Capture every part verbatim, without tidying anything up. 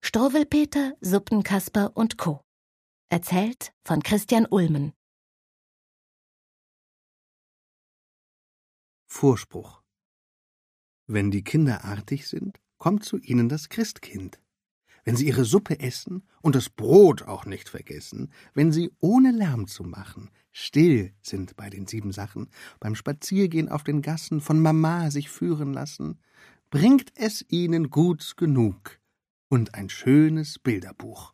Struwwelpeter, Suppenkasper und Co. Erzählt von Christian Ulmen. Vorspruch. Wenn die Kinder artig sind, kommt zu ihnen das Christkind. Wenn sie ihre Suppe essen und das Brot auch nicht vergessen, wenn sie, ohne Lärm zu machen, still sind bei den sieben Sachen, beim Spaziergehen auf den Gassen von Mama sich führen lassen, bringt es ihnen Guts genug und ein schönes Bilderbuch.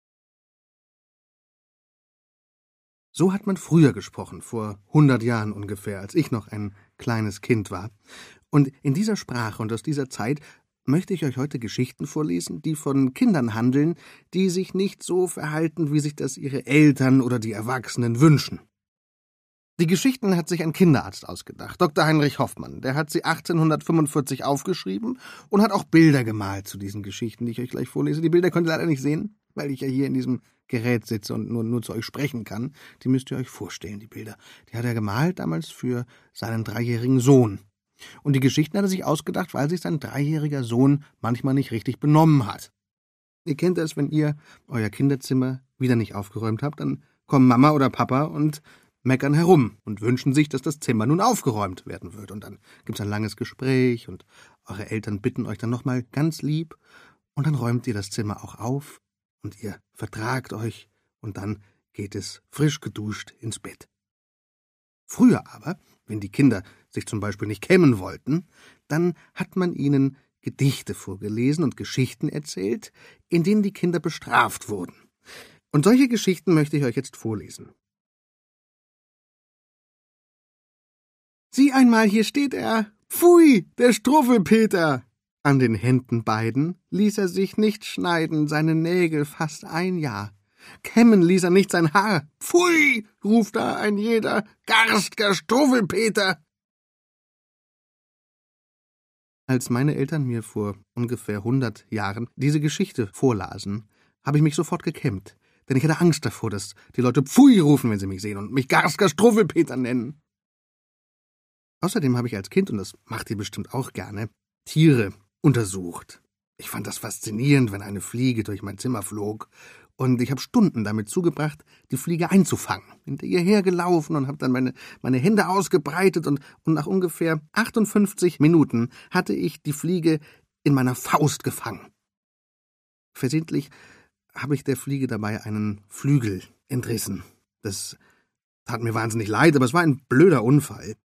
So hat man früher gesprochen, vor hundert Jahren ungefähr, als ich noch ein kleines Kind war. Und in dieser Sprache und aus dieser Zeit möchte ich euch heute Geschichten vorlesen, die von Kindern handeln, die sich nicht so verhalten, wie sich das ihre Eltern oder die Erwachsenen wünschen. Die Geschichten hat sich ein Kinderarzt ausgedacht, Doktor Heinrich Hoffmann. Der hat sie achtzehnhundertfünfundvierzig aufgeschrieben und hat auch Bilder gemalt zu diesen Geschichten, die ich euch gleich vorlese. Die Bilder könnt ihr leider nicht sehen, weil ich ja hier in diesem Gerät sitze und nur, nur zu euch sprechen kann. Die müsst ihr euch vorstellen, die Bilder. Die hat er gemalt damals für seinen dreijährigen Sohn. Und die Geschichten hat er sich ausgedacht, weil sich sein dreijähriger Sohn manchmal nicht richtig benommen hat. Ihr kennt das, wenn ihr euer Kinderzimmer wieder nicht aufgeräumt habt, dann kommen Mama oder Papa und meckern herum und wünschen sich, dass das Zimmer nun aufgeräumt werden wird. Und dann gibt's ein langes Gespräch und eure Eltern bitten euch dann nochmal ganz lieb und dann räumt ihr das Zimmer auch auf und ihr vertragt euch und dann geht es frisch geduscht ins Bett. Früher aber, wenn die Kinder sich zum Beispiel nicht kämmen wollten, dann hat man ihnen Gedichte vorgelesen und Geschichten erzählt, in denen die Kinder bestraft wurden. Und solche Geschichten möchte ich euch jetzt vorlesen. Sieh einmal, hier steht er. Pfui, der Struwwelpeter! An den Händen beiden ließ er sich nicht schneiden, seine Nägel fast ein Jahr. Kämmen ließ er nicht sein Haar. Pfui, ruft da ein jeder, garstger Struwwelpeter! Als meine Eltern mir vor ungefähr hundert Jahren diese Geschichte vorlasen, habe ich mich sofort gekämmt, denn ich hatte Angst davor, dass die Leute Pfui rufen, wenn sie mich sehen und mich garstger Struwwelpeter nennen. Außerdem habe ich als Kind, und das macht ihr bestimmt auch gerne, Tiere untersucht. Ich fand das faszinierend, wenn eine Fliege durch mein Zimmer flog. Und ich habe Stunden damit zugebracht, die Fliege einzufangen. Hinter ihr hergelaufen und habe dann meine, meine Hände ausgebreitet. Und, und nach ungefähr achtundfünfzig Minuten hatte ich die Fliege in meiner Faust gefangen. Versehentlich habe ich der Fliege dabei einen Flügel entrissen. Das tat mir wahnsinnig leid, aber es war ein blöder Unfall.